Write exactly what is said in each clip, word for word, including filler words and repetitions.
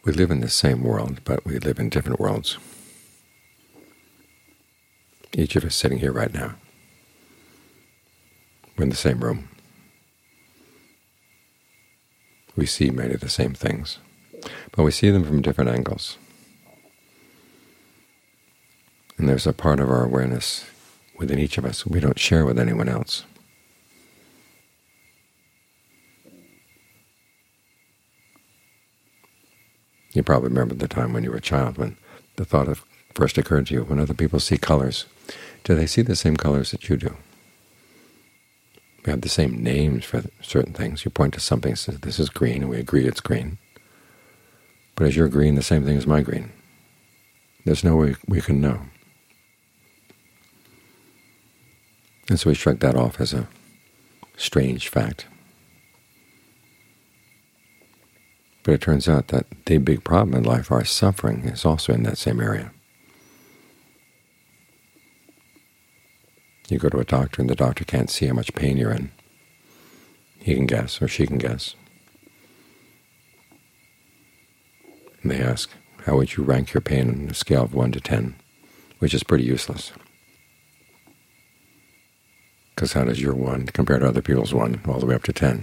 We live in the same world, but we live in different worlds. Each of us sitting here right now, we're in the same room. We see many of the same things, but we see them from different angles. And there's a part of our awareness within each of us we don't share with anyone else. You probably remember the time when you were a child when the thought of first occurred to you, when other people see colors, do they see the same colors that you do? We have the same names for certain things. You point to something and say, this is green, and we agree it's green. But is your green the same thing as my green? There's no way we can know. And so we shrug that off as a strange fact. But it turns out that the big problem in life, our suffering, is also in that same area. You go to a doctor and the doctor can't see how much pain you're in. He can guess, or she can guess. And they ask, how would you rank your pain on a scale of one to ten, which is pretty useless. Because how does your one compare to other people's one all the way up to ten?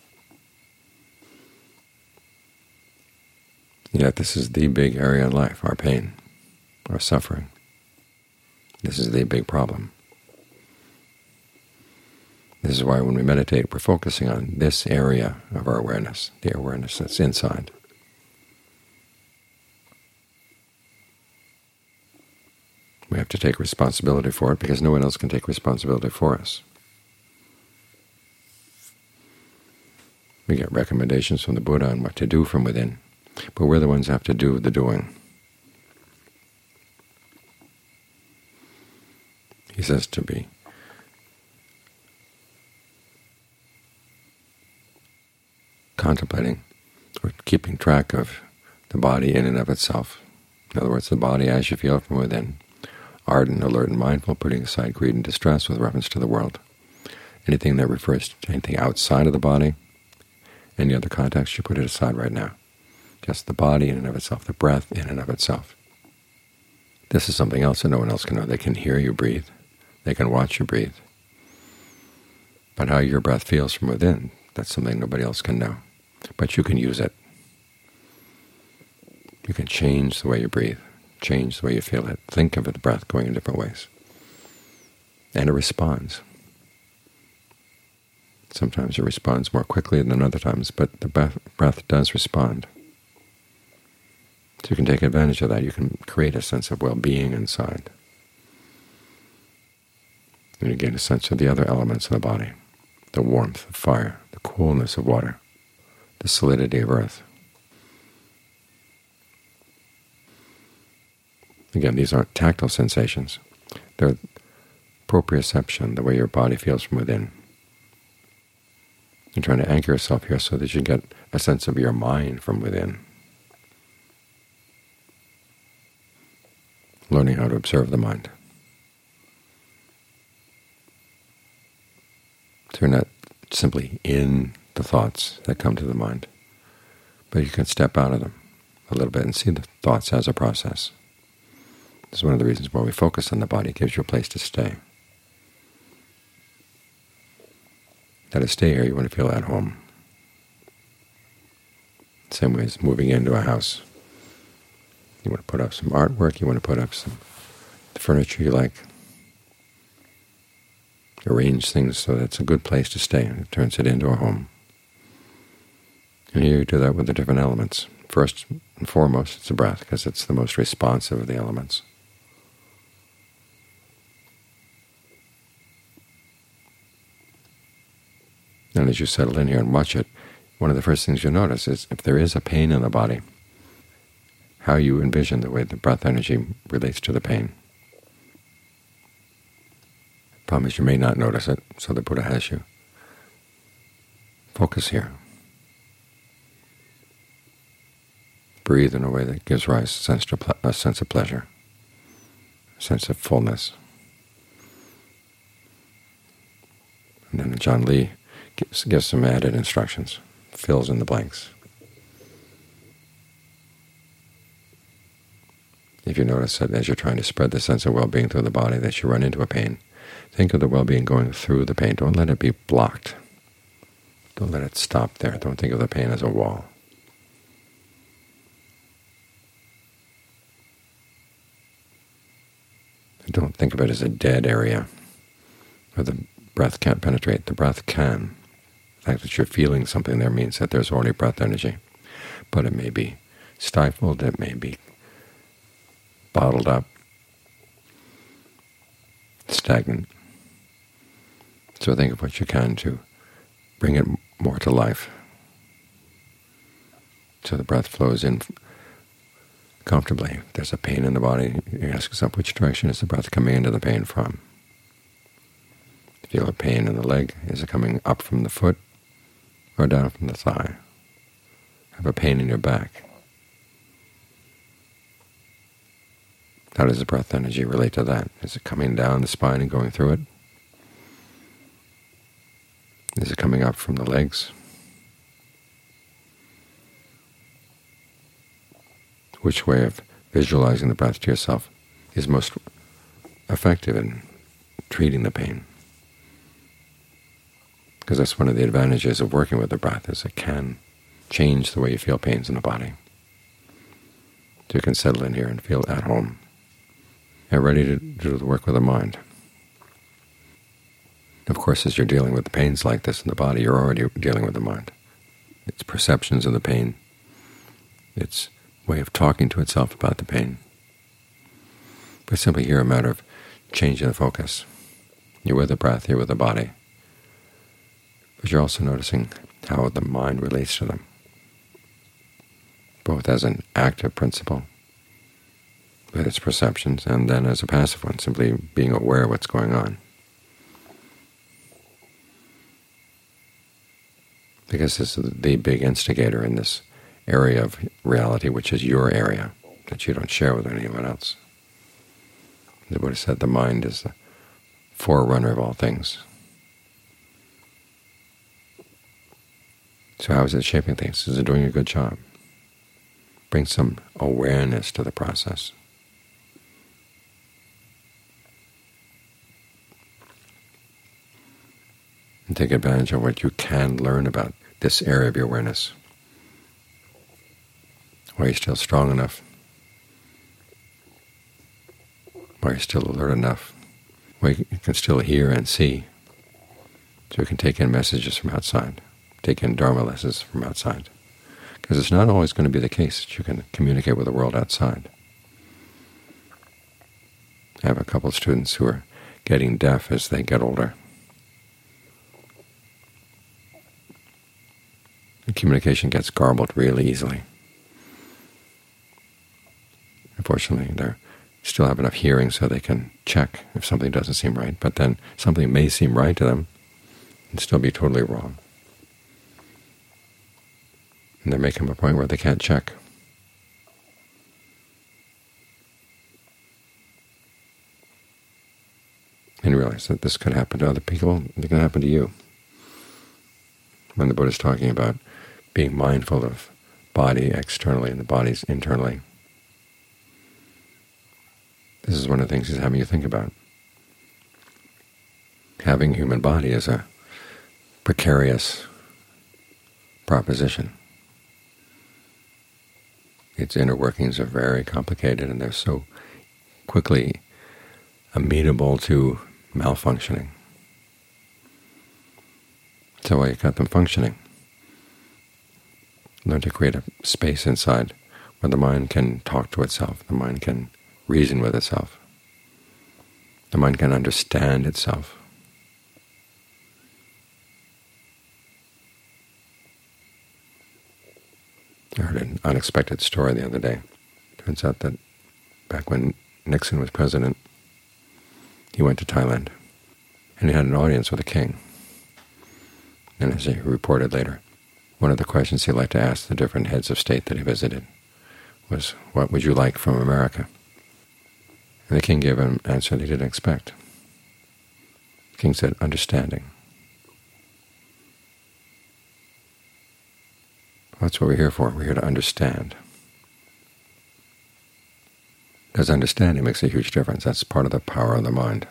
Yet this is the big area in life, our pain, our suffering. This is the big problem. This is why when we meditate, we're focusing on this area of our awareness, the awareness that's inside. We have to take responsibility for it because no one else can take responsibility for us. We get recommendations from the Buddha on what to do from within, but we're the ones who have to do the doing. He says to be contemplating or keeping track of the body in and of itself. In other words, the body as you feel from within, ardent, alert, and mindful, putting aside greed and distress with reference to the world. Anything that refers to anything outside of the body, any other context, you put it aside right now. Just the body in and of itself, the breath in and of itself. This is something else that no one else can know. They can hear you breathe. They can watch you breathe. But how your breath feels from within, that's something nobody else can know. But you can use it. You can change the way you breathe, change the way you feel it. Think of the breath going in different ways. And it responds. Sometimes it responds more quickly than other times, but the breath, breath does respond. So you can take advantage of that. You can create a sense of well-being inside. And you gain a sense of the other elements of the body, the warmth of fire, the coolness of water, the solidity of earth. Again, these aren't tactile sensations. They're proprioception, the way your body feels from within. You're trying to anchor yourself here so that you get a sense of your mind from within. Learning how to observe the mind. So you're not simply in the thoughts that come to the mind, but you can step out of them a little bit and see the thoughts as a process. This is one of the reasons why we focus on the body. It gives you a place to stay. Now to stay here, you want to feel at home. Same way as moving into a house. You want to put up some artwork, you want to put up some the furniture you like. Arrange things so that it's a good place to stay, and it turns it into a home. And here you do that with the different elements. First and foremost, it's the breath, because it's the most responsive of the elements. And as you settle in here and watch it, one of the first things you'll notice is if there is a pain in the body, how you envision the way the breath energy relates to the pain. Problem is you may not notice it, so the Buddha has you focus here. Breathe in a way that gives rise to a sense of, a sense of pleasure, a sense of fullness. And then John Lee gives, gives some added instructions, fills in the blanks. If you notice that as you're trying to spread the sense of well-being through the body that you run into a pain, think of the well-being going through the pain. Don't let it be blocked. Don't let it stop there. Don't think of the pain as a wall. Don't think of it as a dead area where the breath can't penetrate. The breath can. The fact that you're feeling something there means that there's already breath energy. But it may be stifled, it may be bottled up, stagnant. So think of what you can to bring it more to life. So the breath flows in comfortably. If there's a pain in the body, you ask yourself, which direction is the breath coming into the pain from? Feel a pain in the leg. Is it coming up from the foot or down from the thigh? Have a pain in your back. How does the breath energy relate to that? Is it coming down the spine and going through it? Is it coming up from the legs? Which way of visualizing the breath to yourself is most effective in treating the pain? Because that's one of the advantages of working with the breath, is it can change the way you feel pains in the body. So you can settle in here and feel at home and ready to do the work with the mind. Of course, as you're dealing with the pains like this in the body, you're already dealing with the mind. Its perceptions of the pain, its way of talking to itself about the pain. But simply here a matter of changing the focus. You're with the breath, you're with the body, but you're also noticing how the mind relates to them, both as an active principle with its perceptions, and then as a passive one, simply being aware of what's going on. Because this is the big instigator in this area of reality, which is your area, that you don't share with anyone else. The Buddha said the mind is the forerunner of all things. So how is it shaping things? Is it doing a good job? Bring some awareness to the process. And take advantage of what you can learn about this area of your awareness. Are you still strong enough? Are you still alert enough? Where you can still hear and see, so you can take in messages from outside, take in Dharma lessons from outside. Because it's not always going to be the case that you can communicate with the world outside. I have a couple of students who are getting deaf as they get older. The communication gets garbled really easily. Unfortunately, they still have enough hearing so they can check if something doesn't seem right, but then something may seem right to them and still be totally wrong. And there may come a point where they can't check. And realize that this could happen to other people, it can happen to you. When the Buddha is talking about being mindful of body externally and the body's internally, this is one of the things he's having you think about. Having a human body is a precarious proposition. Its inner workings are very complicated, and they're so quickly amenable to malfunctioning. So while you got them functioning, learn to create a space inside where the mind can talk to itself, the mind can reason with itself, the mind can understand itself. I heard an unexpected story the other day. Turns out that back when Nixon was president, he went to Thailand, and he had an audience with the king. And as he reported later, one of the questions he liked to ask the different heads of state that he visited was, "What would you like from America?" And the king gave him an answer that he didn't expect. The king said, "Understanding." That's what we're here for. We're here to understand. because understanding makes a huge difference. That's part of the power of the mind.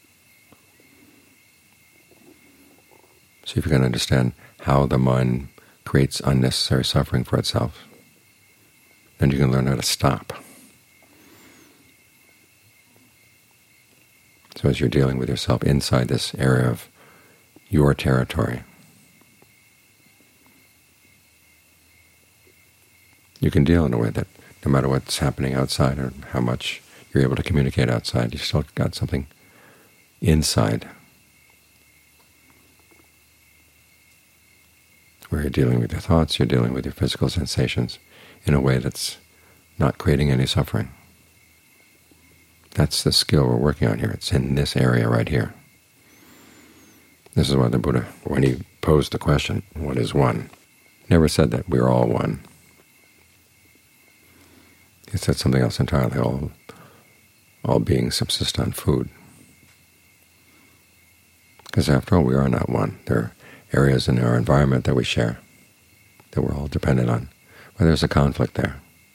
So if you can understand how the mind creates unnecessary suffering for itself, then you can learn how to stop. So as you're dealing with yourself inside this area of your territory, you can deal in a way that no matter what's happening outside or how much you're able to communicate outside, you've still got something inside where you're dealing with your thoughts, you're dealing with your physical sensations in a way that's not creating any suffering. That's the skill we're working on here. It's in this area right here. This is why the Buddha, when he posed the question, what is one, never said that we're all one. He said something else entirely. All, all beings subsist on food. Because after all, we are not one. There are areas in our environment that we share, that we're all dependent on, where there's a conflict there.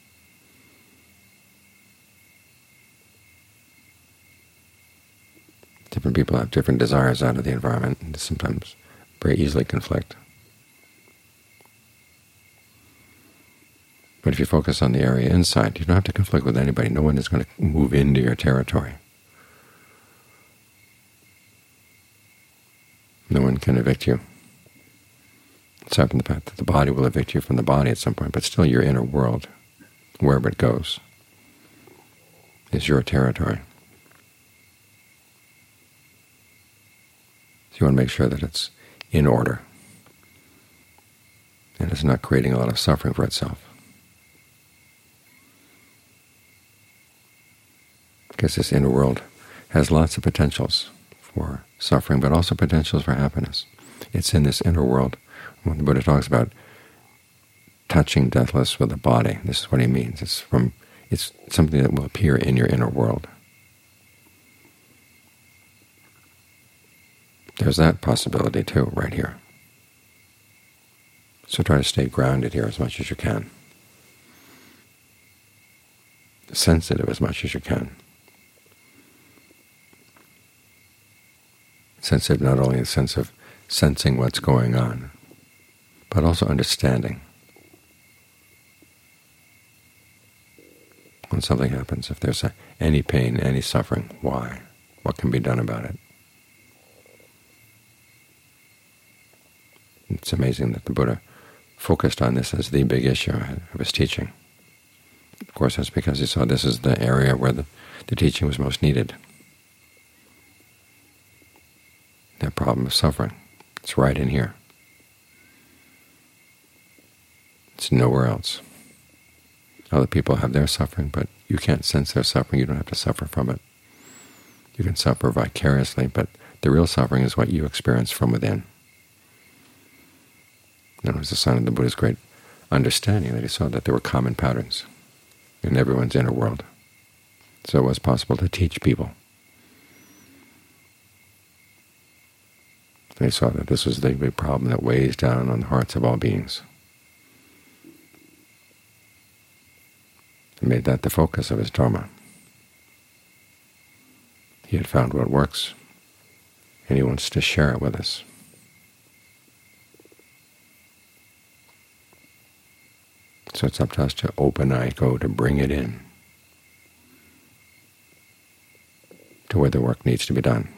Different people have different desires out of the environment, and sometimes very easily conflict. But if you focus on the area inside, you don't have to conflict with anybody. No one is going to move into your territory. No one can evict you. Aside from the fact that the body will evict you from the body at some point, but still your inner world, wherever it goes, is your territory. So you want to make sure that it's in order and it's not creating a lot of suffering for itself. Because this inner world has lots of potentials for suffering, but also potentials for happiness. It's in this inner world. When the Buddha talks about touching deathless with the body, this is what he means. It's from it's something that will appear in your inner world. There's that possibility too, right here. So try to stay grounded here as much as you can. Sensitive as much as you can. Sensitive not only in the sense of sensing what's going on, but also understanding. When something happens, if there's a, any pain, any suffering, why? What can be done about it? It's amazing that the Buddha focused on this as the big issue of his teaching. Of course, that's because he saw this is the area where the, the teaching was most needed. That problem of suffering. It's right in here. It's nowhere else. Other people have their suffering, but you can't sense their suffering. You don't have to suffer from it. You can suffer vicariously, but the real suffering is what you experience from within. And it was a sign of the Buddha's great understanding that he saw that there were common patterns in everyone's inner world. So it was possible to teach people. They saw that this was the big problem that weighs down on the hearts of all beings. He made that the focus of his Dharma. He had found what works, and he wants to share it with us. So it's up to us to open eye go, to bring it in to where the work needs to be done.